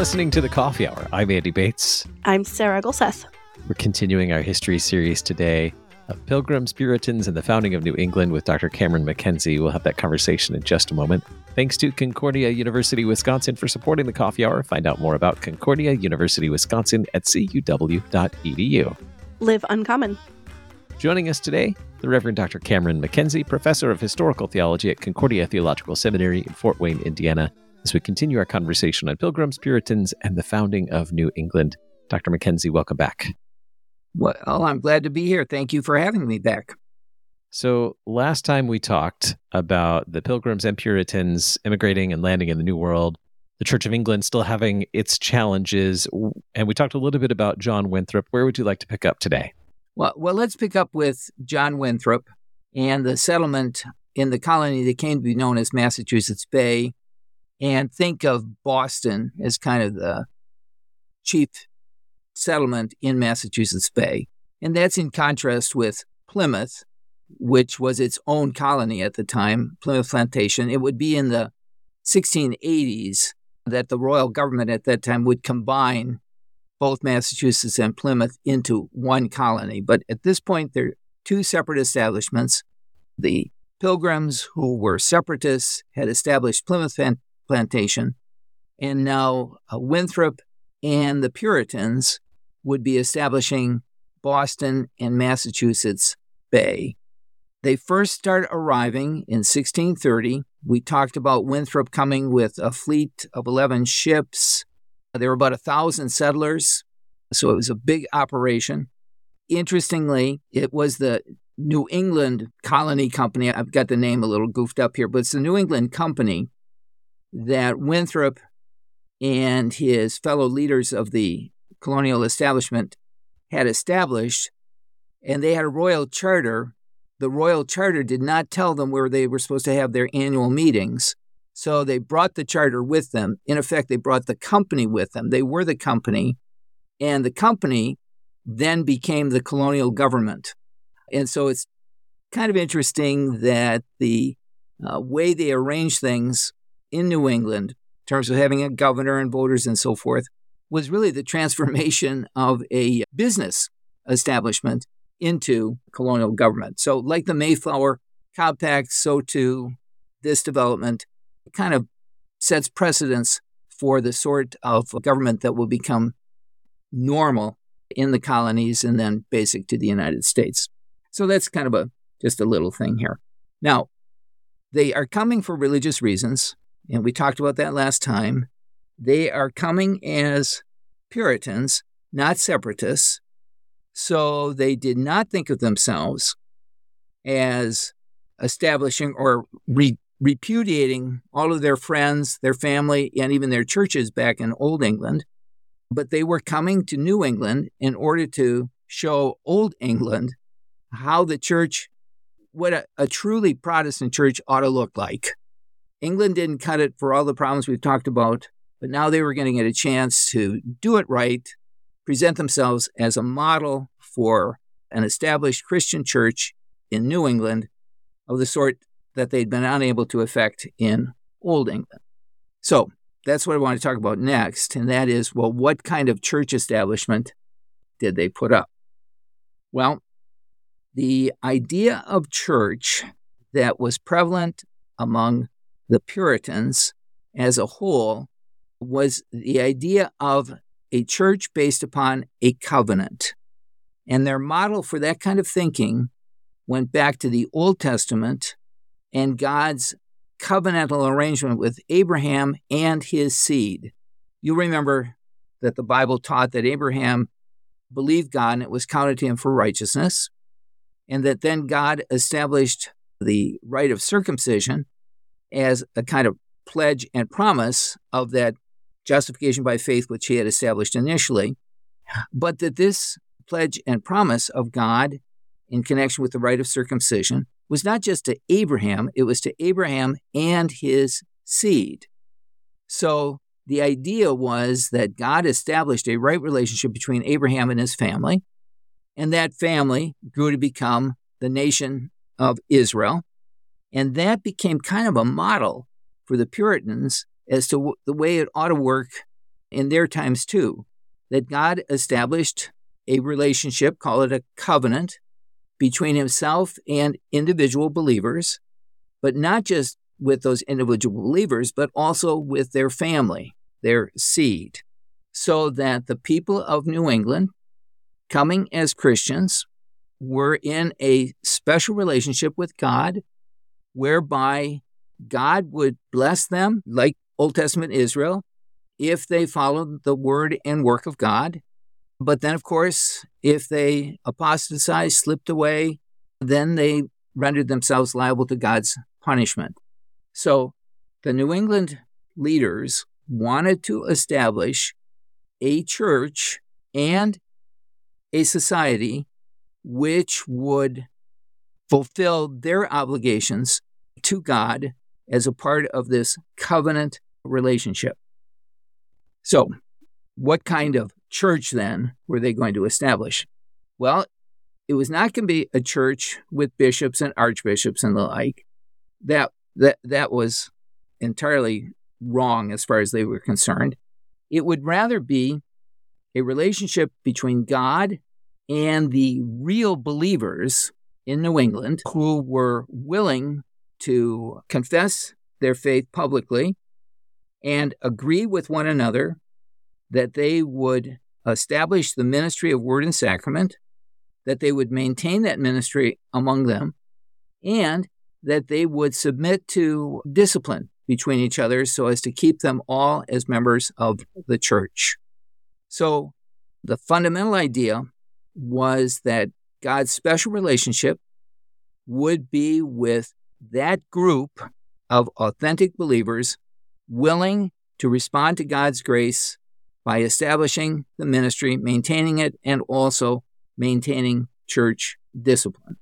listening to The Coffee Hour. I'm Andy Bates. I'm Sarah Gulseth. We're continuing our history series today of Pilgrims, Puritans, and the founding of New England with Dr. Cameron Mackenzie. We'll have that conversation in just a moment. Thanks to Concordia University, Wisconsin for supporting The Coffee Hour. Find out more about Concordia University, Wisconsin at cuw.edu. Live uncommon. Joining us today, the Reverend Dr. Cameron Mackenzie, Professor of Historical Theology at Concordia Theological Seminary in Fort Wayne, Indiana, as we continue our conversation on Pilgrims, Puritans, and the founding of New England. Dr. Mackenzie, welcome back. Well, I'm glad to be here. Thank you for having me back. So last time we talked about the Pilgrims and Puritans immigrating and landing in the New World, the Church of England still having its challenges, and we talked a little bit about John Winthrop. Where would you like to pick up today? Well, let's pick up with John Winthrop and the settlement in the colony that came to be known as Massachusetts Bay, and think of Boston as kind of the chief settlement in Massachusetts Bay. And that's in contrast with Plymouth, which was its own colony at the time, Plymouth Plantation. It would be in the 1680s that the royal government at that time would combine both Massachusetts and Plymouth into one colony. But at this point, they're two separate establishments. The Pilgrims, who were separatists, had established Plymouth Plantation, and now Winthrop and the Puritans would be establishing Boston and Massachusetts Bay. They first start arriving in 1630. We talked about Winthrop coming with a fleet of 11 ships. There were about 1,000 settlers, so it was a big operation. Interestingly, it was the New England Colony Company. I've got the name a little goofed up here, but it's the New England Company that Winthrop and his fellow leaders of the colonial establishment had established, and they had a royal charter. The royal charter did not tell them where they were supposed to have their annual meetings, so they brought the charter with them. In effect, they brought the company with them. They were the company, and the company then became the colonial government. And so it's kind of interesting that the way they arranged things in New England, in terms of having a governor and voters and so forth, was really the transformation of a business establishment into colonial government. So like the Mayflower Compact, so too this development kind of sets precedence for the sort of government that will become normal in the colonies and then basic to the United States. So that's kind of just a little thing here. Now, they are coming for religious reasons, and we talked about that last time. They are coming as Puritans, not separatists. So they did not think of themselves as establishing or repudiating all of their friends, their family, and even their churches back in Old England. But they were coming to New England in order to show Old England how the church, what a truly Protestant church ought to look like. England didn't cut it for all the problems we've talked about, but now they were going to get a chance to do it right, present themselves as a model for an established Christian church in New England of the sort that they'd been unable to effect in Old England. So that's what I want to talk about next, and that is, well, what kind of church establishment did they put up? Well, the idea of church that was prevalent among the Puritans as a whole was the idea of a church based upon a covenant. And their model for that kind of thinking went back to the Old Testament and God's covenantal arrangement with Abraham and his seed. You'll remember that the Bible taught that Abraham believed God and it was counted to him for righteousness, and that then God established the rite of circumcision as a kind of pledge and promise of that justification by faith which he had established initially, but that this pledge and promise of God in connection with the rite of circumcision was not just to Abraham, it was to Abraham and his seed. So the idea was that God established a right relationship between Abraham and his family, and that family grew to become the nation of Israel. And that became kind of a model for the Puritans as to the way it ought to work in their times too, that God established a relationship, call it a covenant, between himself and individual believers, but not just with those individual believers, but also with their family, their seed, so that the people of New England, coming as Christians, were in a special relationship with God, whereby God would bless them, like Old Testament Israel, if they followed the word and work of God. But then, of course, if they apostatized, slipped away, then they rendered themselves liable to God's punishment. So the New England leaders wanted to establish a church and a society which would fulfill their obligations to God as a part of this covenant relationship. So, what kind of church then were they going to establish? Well, it was not going to be a church with bishops and archbishops and the like. That was entirely wrong as far as they were concerned. It would rather be a relationship between God and the real believers in New England who were willing to confess their faith publicly and agree with one another that they would establish the ministry of word and sacrament, that they would maintain that ministry among them, and that they would submit to discipline between each other so as to keep them all as members of the church. So the fundamental idea was that God's special relationship would be with that group of authentic believers willing to respond to God's grace by establishing the ministry, maintaining it, and also maintaining church discipline.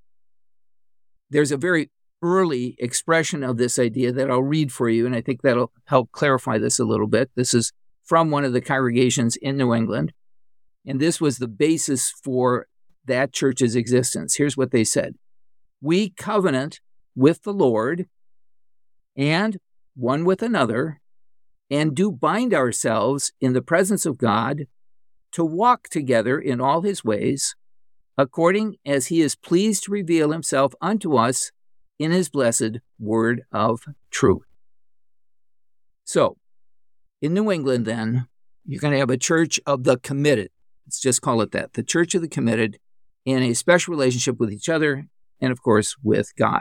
There's a very early expression of this idea that I'll read for you, and I think that'll help clarify this a little bit. This is from one of the congregations in New England, and this was the basis for that church's existence. Here's what they said. We covenant with the Lord and one with another, and do bind ourselves in the presence of God to walk together in all his ways, according as he is pleased to reveal himself unto us in his blessed word of truth. So, in New England, then, you're going to have a church of the committed. Let's just call it that. The church of the committed in a special relationship with each other and, of course, with God.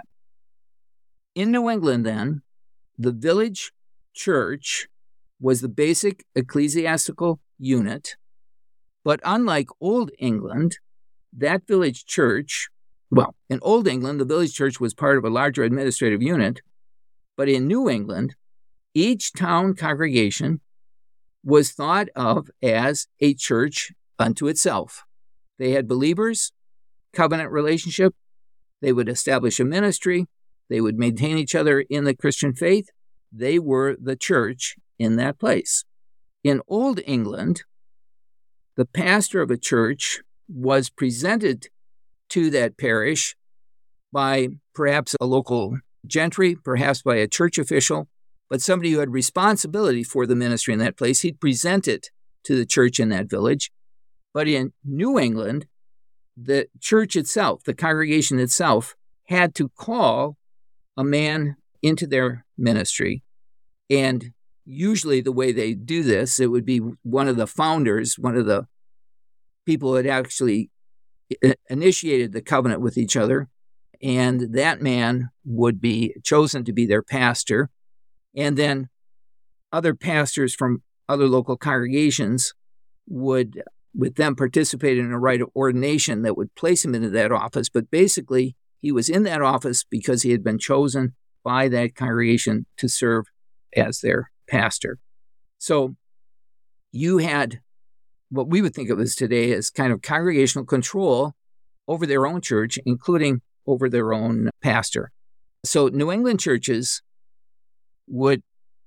In New England, then, the village church was the basic ecclesiastical unit, but unlike Old England, that village church, well, in Old England, the village church was part of a larger administrative unit, but in New England, each town congregation was thought of as a church unto itself. They had believers, covenant relationship, they would establish a ministry, they would maintain each other in the Christian faith. They were the church in that place. In Old England, the pastor of a church was presented to that parish by perhaps a local gentry, perhaps by a church official, but somebody who had responsibility for the ministry in that place. He'd present it to the church in that village. But in New England, the church itself, the congregation itself, had to call a man into their ministry. And usually the way they do this, it would be one of the founders, one of the people who had actually initiated the covenant with each other. And that man would be chosen to be their pastor. And then other pastors from other local congregations would, with them, participate in a rite of ordination that would place him into that office. But basically, he was in that office because he had been chosen by that congregation to serve as their pastor. So you had what we would think of as today as kind of congregational control over their own church, including over their own pastor. So New England churches would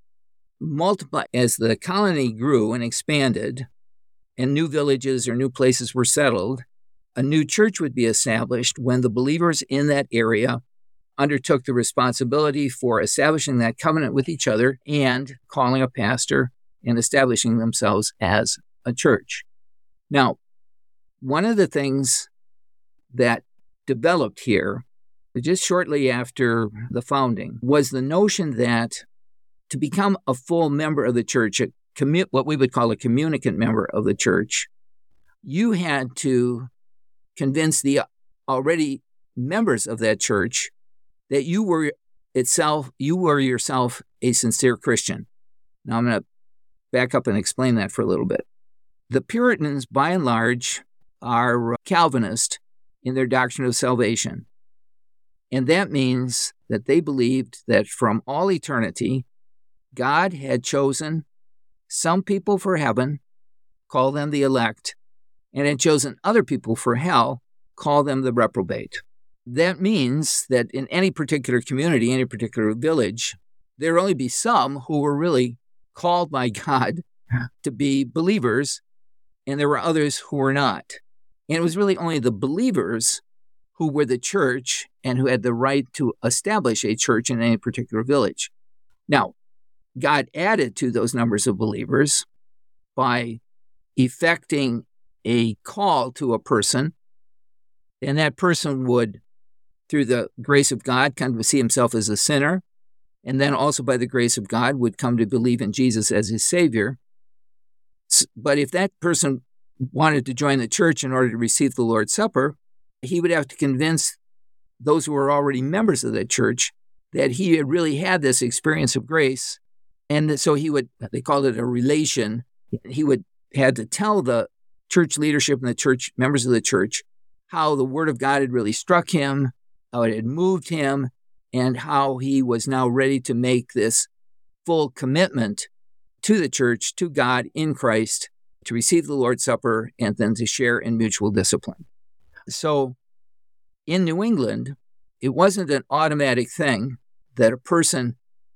multiply as the colony grew and expanded, and new villages or new places were settled. A new church would be established when the believers in that area undertook the responsibility for establishing that covenant with each other and calling a pastor and establishing themselves as a church. Now, one of the things that developed here, just shortly after the founding, was the notion that to become a full member of the church, what we would call a communicant member of the church, you had to convince the already members of that church that you were yourself a sincere Christian. Now I'm going to back up and explain that for a little bit. The Puritans, by and large, are Calvinist in their doctrine of salvation. And that means that they believed that from all eternity, God had chosen some people for heaven, call them the elect, and had chosen other people for hell, call them the reprobate. That means that in any particular community, any particular village, there would only be some who were really called by God to be believers, and there were others who were not. And it was really only the believers who were the church and who had the right to establish a church in any particular village. Now, God added to those numbers of believers by effecting a call to a person, and that person would, through the grace of God, come to see himself as a sinner, and then also by the grace of God would come to believe in Jesus as his Savior. But if that person wanted to join the church in order to receive the Lord's Supper, he would have to convince those who were already members of that church that he had really had this experience of grace. And so they called it a relation. He had to tell the church leadership and the church members of the church how the Word of God had really struck him, how it had moved him, and how he was now ready to make this full commitment to the church, to God in Christ, to receive the Lord's Supper, and then to share in mutual discipline. So in New England, it wasn't an automatic thing that a person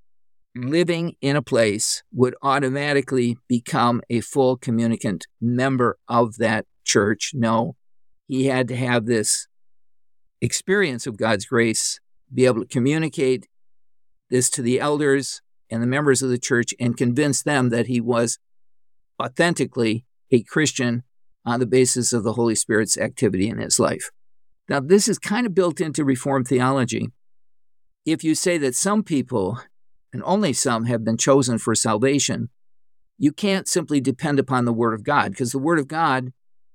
living in a place would automatically become a full communicant member of that church. No, he had to have this experience of God's grace, be able to communicate this to the elders and the members of the church and convince them that he was authentically a Christian on the basis of the Holy Spirit's activity in his life. Now, this is kind of built into Reformed theology. If you say that some people, and only some, have been chosen for salvation, you can't simply depend upon the Word of God, because the Word of God,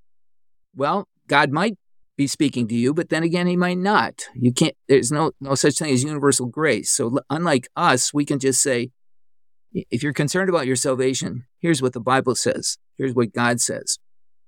well, God might be speaking to you, but then again, he might not. You can't. There's no such thing as universal grace. So unlike us, we can just say, if you're concerned about your salvation, here's what the Bible says. Here's what God says.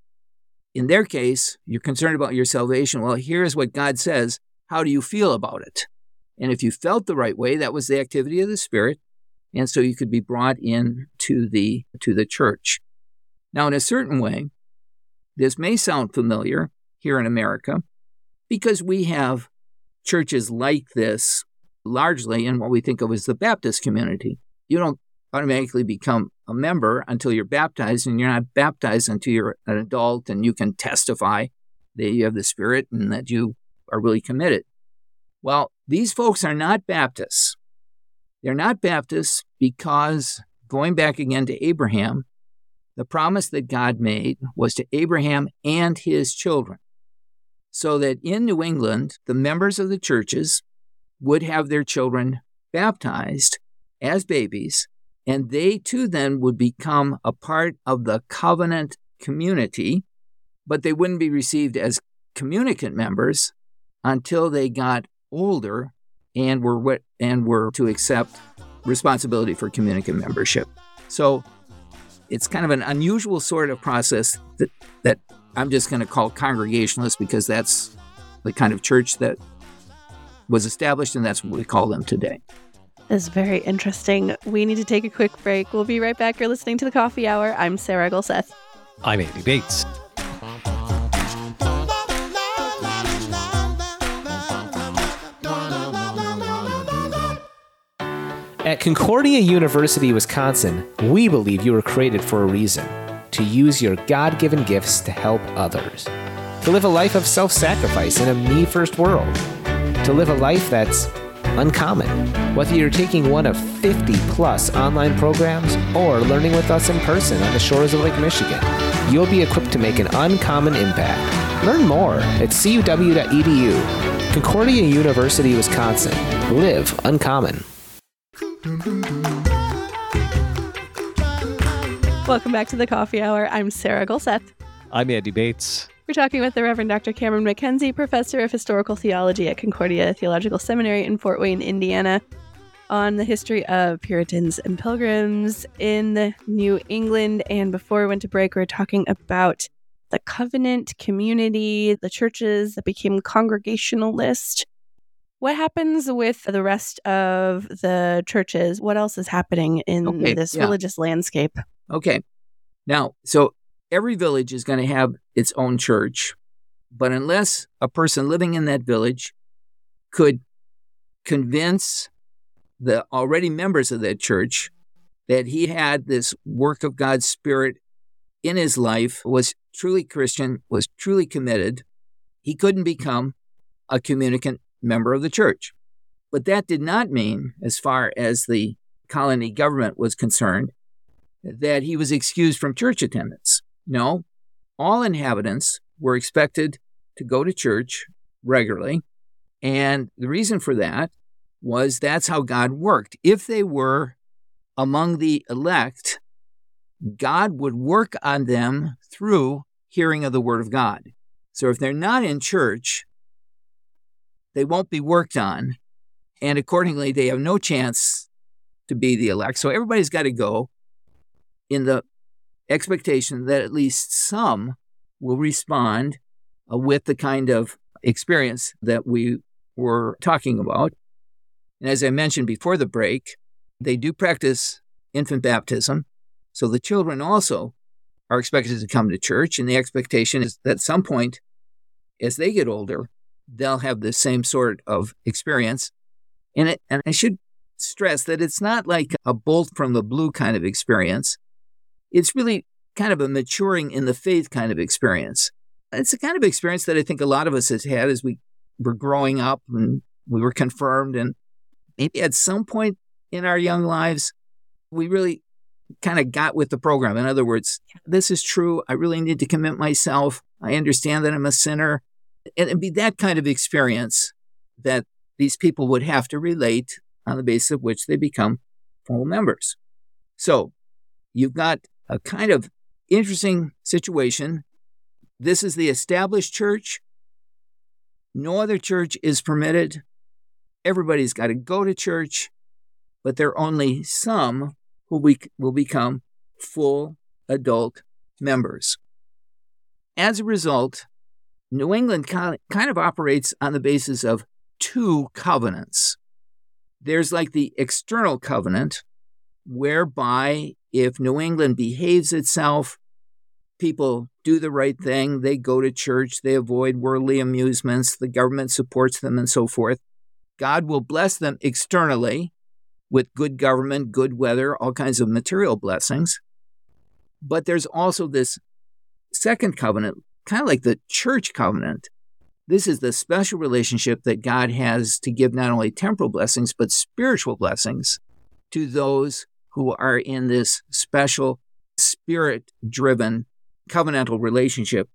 In their case, you're concerned about your salvation. Well, here's what God says. How do you feel about it? And if you felt the right way, that was the activity of the Spirit. And so you could be brought in to the church. Now, in a certain way, this may sound familiar here in America because we have churches like this largely in what we think of as the Baptist community. You don't automatically become a member until you're baptized, and you're not baptized until you're an adult and you can testify that you have the Spirit and that you are really committed. Well, these folks are not Baptists. They're not Baptists because, going back again to Abraham, the promise that God made was to Abraham and his children. So that in New England, the members of the churches would have their children baptized as babies, and they too then would become a part of the covenant community, but they wouldn't be received as communicant members until they got older and were to accept responsibility for communicant membership. So it's kind of an unusual sort of process that I'm just going to call Congregationalist, because that's the kind of church that was established, and that's what we call them today. This is very interesting. We need to take a quick break. We'll be right back. You're listening to The Coffee Hour. I'm Sarah Gulseth. I'm Andy Bates. At Concordia University, Wisconsin, we believe you were created for a reason: to use your God-given gifts to help others, to live a life of self-sacrifice in a me-first world, to live a life that's Uncommon. Whether you're taking one of 50 plus online programs or learning with us in person on the shores of Lake Michigan, you'll be equipped to make an uncommon impact. Learn more at cuw.edu. Concordia University, Wisconsin. Live uncommon. Welcome back to the Coffee Hour. I'm Sarah Gulseth. I'm Andy Bates. We're talking with the Reverend Dr. Cameron McKenzie, professor of historical theology at Concordia Theological Seminary in Fort Wayne, Indiana, on the history of Puritans and Pilgrims in New England. And before we went to break, we were talking about the covenant community, the churches that became Congregationalist. What happens with the rest of the churches? What else is happening in this religious landscape? Okay. Now, so every village is going to have its own church, but unless a person living in that village could convince the already members of that church that he had this work of God's Spirit in his life, was truly Christian, was truly committed, he couldn't become a communicant member of the church. But that did not mean, as far as the colony government was concerned, that he was excused from church attendance. No, all inhabitants were expected to go to church regularly, and the reason for that was that's how God worked. If they were among the elect, God would work on them through hearing of the Word of God. So if they're not in church, they won't be worked on, and accordingly, they have no chance to be the elect. So everybody's got to go in the expectation that at least some will respond with the kind of experience that we were talking about. And as I mentioned before the break, they do practice infant baptism. So the children also are expected to come to church, and the expectation is that at some point, as they get older, they'll have the same sort of experience. And I should stress that it's not like a bolt from the blue kind of experience. It's really kind of a maturing in the faith kind of experience. It's the kind of experience that I think a lot of us has had as we were growing up and we were confirmed, and maybe at some point in our young lives, we really kind of got with the program. In other words, this is true. I really need to commit myself. I understand that I'm a sinner. And it'd be that kind of experience that these people would have to relate on the basis of which they become full members. So you've got a kind of interesting situation. This is the established church. No other church is permitted. Everybody's got to go to church, but there are only some who will become full adult members. As a result, New England kind of operates on the basis of two covenants. There's like the external covenant, whereby if New England behaves itself, people do the right thing, they go to church, they avoid worldly amusements, the government supports them, and so forth, God will bless them externally with good government, good weather, all kinds of material blessings. But there's also this second covenant, kind of like the church covenant. This is the special relationship that God has to give not only temporal blessings, but spiritual blessings to those who are in this special spirit-driven covenantal relationship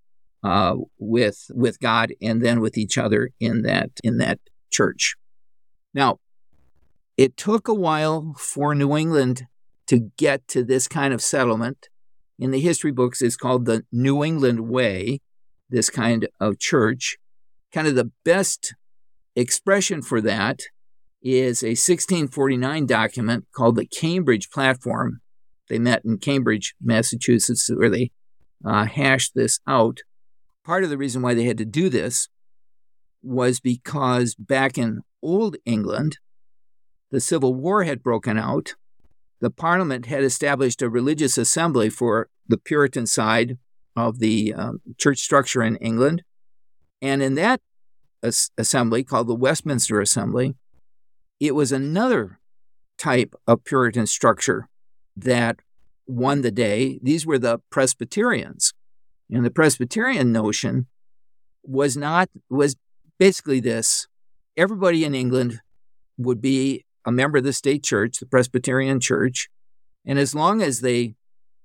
with God and then with each other in that church. Now, it took a while for New England to get to this kind of settlement. In the history books, it's called the New England Way, this kind of church. Kind of the best expression for that is a 1649 document called the Cambridge Platform. They met in Cambridge, Massachusetts, where they hashed this out. Part of the reason why they had to do this was because back in Old England, the Civil War had broken out. The Parliament had established a religious assembly for the Puritan side of the church structure in England. And in that assembly, called the Westminster Assembly, it was another type of Puritan structure that won the day. These were the Presbyterians. And the Presbyterian notion was basically this: everybody in England would be a member of the state church, the Presbyterian Church, and as long as they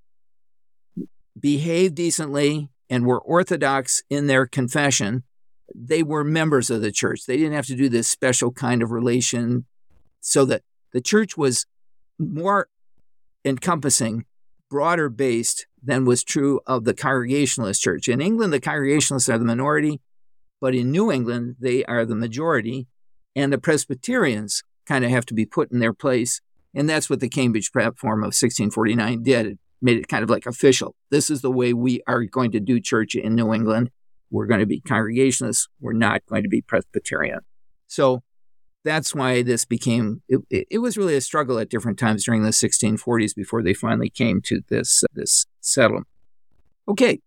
behaved decently and were orthodox in their confession, they were members of the church. They didn't have to do this special kind of relation, so that the church was more encompassing, broader based than was true of the Congregationalist church. In England, the Congregationalists are the minority, but in New England, they are the majority, and the Presbyterians kind of have to be put in their place. And that's what the Cambridge Platform of 1649 did. It made it kind of like official. This is the way we are going to do church in New England. We're going to be Congregationalists. We're not going to be Presbyterian. So that's why this became, it was really a struggle at different times during the 1640s before they finally came to this settlement. Okay,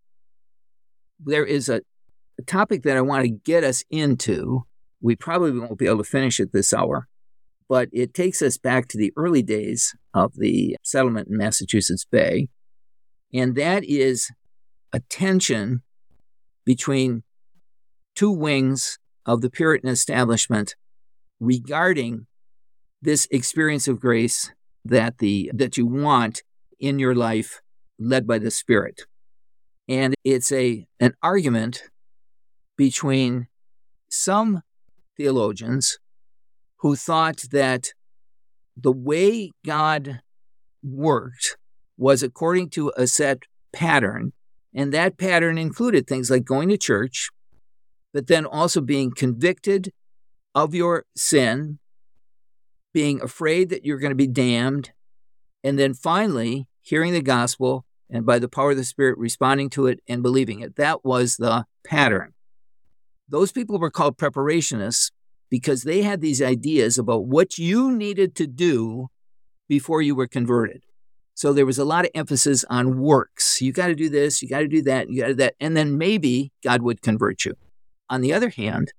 there is a topic that I want to get us into. We probably won't be able to finish it this hour, but it takes us back to the early days of the settlement in Massachusetts Bay, and that is a tension between two wings of the Puritan establishment regarding this experience of grace that you want in your life, led by the Spirit. And it's an argument between some theologians who thought that the way God worked was according to a set pattern, and that pattern included things like going to church, but then also being convicted of your sin, being afraid that you're going to be damned, and then finally hearing the gospel and by the power of the Spirit responding to it and believing it. That was the pattern. Those people were called preparationists because they had these ideas about what you needed to do before you were converted. So there was a lot of emphasis on works. You got to do this, you got to do that, you got to do that, and then maybe God would convert you. On the other hand,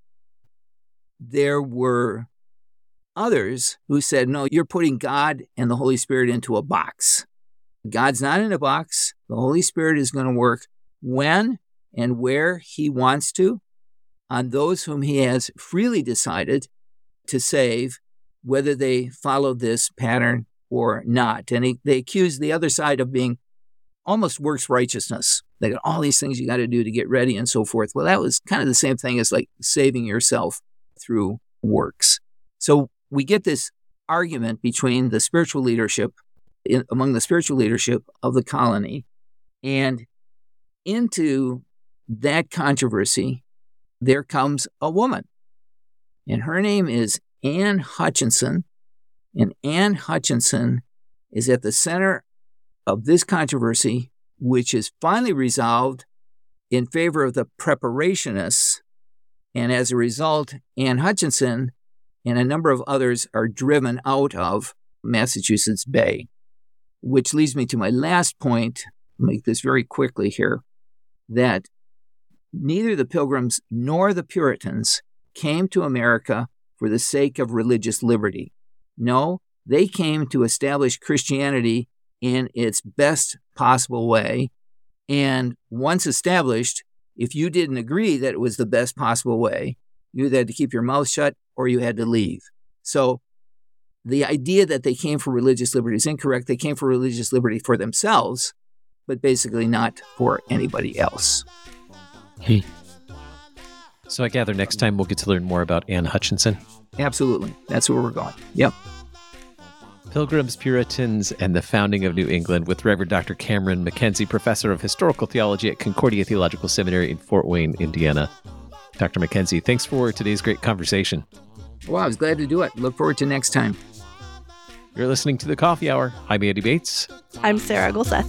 there were others who said, no, you're putting God and the Holy Spirit into a box. God's not in a box. The Holy Spirit is going to work when and where he wants to on those whom he has freely decided to save, whether they follow this pattern or not. And they accuse the other side of being almost works righteousness. They got all these things you got to do to get ready and so forth. Well, that was kind of the same thing as like saving yourself through works. So we get this argument between the spiritual leadership, among the spiritual leadership of the colony, and into that controversy, there comes a woman, and her name is Anne Hutchinson, and Anne Hutchinson is at the center of this controversy, which is finally resolved in favor of the preparationists, and as a result, Anne Hutchinson and a number of others are driven out of Massachusetts Bay, which leads me to my last point. I'll make this very quickly here, that neither the Pilgrims nor the Puritans came to America for the sake of religious liberty. No, they came to establish Christianity in its best possible way. And once established, if you didn't agree that it was the best possible way, you either had to keep your mouth shut or you had to leave. So the idea that they came for religious liberty is incorrect. They came for religious liberty for themselves, but basically not for anybody else. So I gather next time we'll get to learn more about Anne Hutchinson. Absolutely. That's where we're going. Yep. Pilgrims, Puritans, and the Founding of New England with Reverend Dr. Cameron McKenzie, Professor of Historical Theology at Concordia Theological Seminary in Fort Wayne, Indiana. Dr. McKenzie, thanks for today's great conversation. Well, I was glad to do it. Look forward to next time. You're listening to The Coffee Hour. I'm Andy Bates. I'm Sarah Golseth.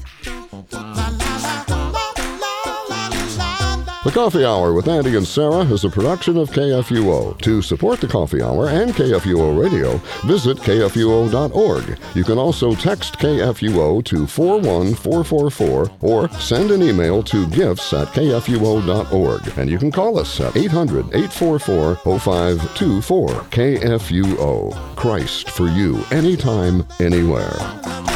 The Coffee Hour with Andy and Sarah is a production of KFUO. To support The Coffee Hour and KFUO Radio, visit KFUO.org. You can also text KFUO to 41444 or send an email to gifts@KFUO.org. And you can call us at 800-844-0524. KFUO. Christ for you, anytime, anywhere.